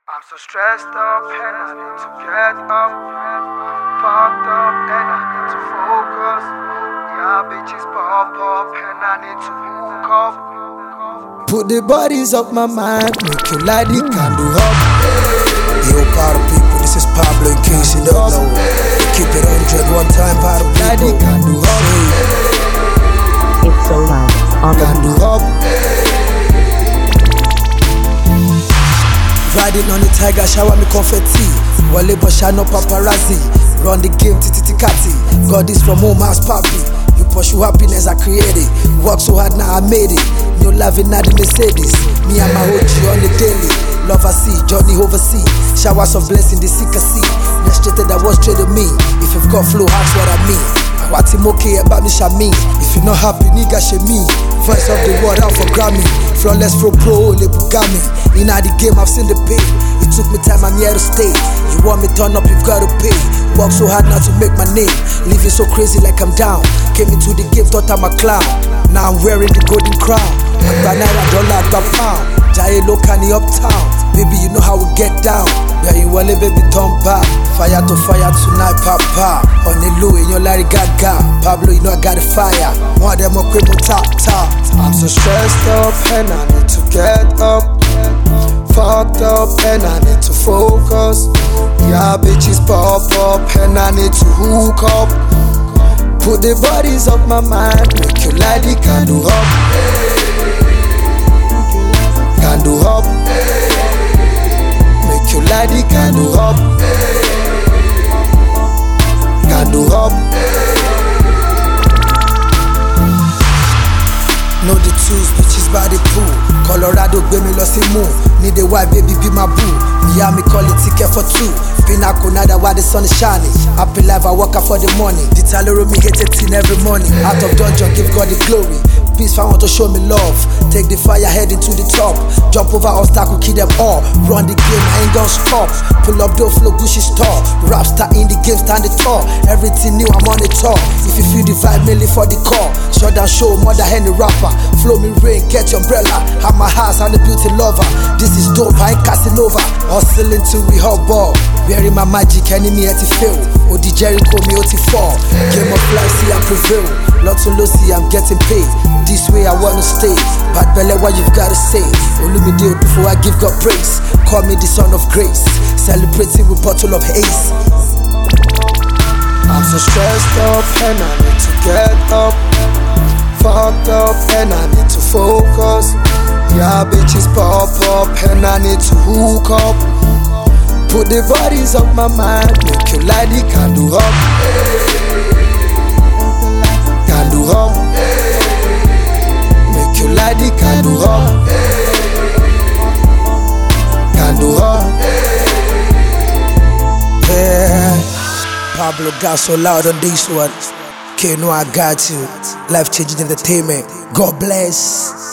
I'm so stressed up and I need to get up. Fucked up and I need to focus. Yeah, bitches pop up and I need to hook up. Put the bodies up my mind, make you light the candle up. Yo, part of people, this is Pablo in case you don't know. Keep it 100 one time, part of people. Light the candle up. It's so loud on the Candle up. Riding on the tiger, shower me confetti. Wale Bosha no paparazzi. Run the game, titi-kati. Got this from home, house papi. You pursue happiness, I created. Work so hard, now I made it. No loving, not the Mercedes. Me and my OG on the daily. Love I see, journey overseas. Showers of blessing, the sick I see. Next straight that was straight to me. If you've got flow, that's what I mean. What him okay about me, Shami. If you not happy, nigga, me. Voice of the world out for Grammy. Flawless for pro, le Bugami. In the game, I've seen the pain. It took me time, I'm here to stay. You want me turn up, you've got to pay. Work so hard now to make my name. Living so crazy like I'm down. Came into the game, thought I'm a clown. Now I'm wearing the golden crown. Naira, dollar, pound. Jaye Lokani uptown. Baby, you know how we get down. Where you wale, baby, turn back. Fire to fire tonight, papa. On the low, in your Larry Gaga. Pablo, you know I got a fire. One of them are quick, top. I'm so stressed up and I need to get up. Fucked up and I need to focus. Yeah, bitches pop up and I need to hook up. Put the bodies up my mind, make you light the candle up. Candle up. Make you light the candle up. Candle up. Know the tools, bitches by the pool. Colorado, gbemi lọ sí moon. Need a white baby, be my boo. Miami call it ticket for two. Pinaconada while the sun is shining. Happy life, I work out for the money. The Talero me get 18 every morning. Out of dungeon, give God the glory. Peace, I want to show me love. Take the fire, heading to the top. Jump over obstacle, kill them all. Run the game, I ain't gonna stop. Pull up, dope, flow, Gucci store. Rap star in the game, stand the tall. Everything new, I'm on the top. If you feel the vibe, mainly for the call. Shut down show, mother any rapper. Flow me rain, get your umbrella. Have my house, I'm the beauty lover. This is dope, I ain't casting over. Hustling till we hot ball. Wearing my magic, enemy at the fail. Odi Jericho, me OT4. Game of life, see I prevail. Lot to low, see I'm getting paid. This way I wanna stay. Bad belly, what you've gotta say. Olumide before I give God praise. Call me the son of grace. Celebrating with bottle of haze. I'm so stressed up and I need to get up. Fucked up and I need to focus. Yeah, bitches pop up and I need to hook up. Put the bodies up my mind, make you light the candle up. Candle up. Make you light the candle up. Candle up. Yeah. Pablo got so loud on this one. Okay, no, I got you. Life changing entertainment. God bless.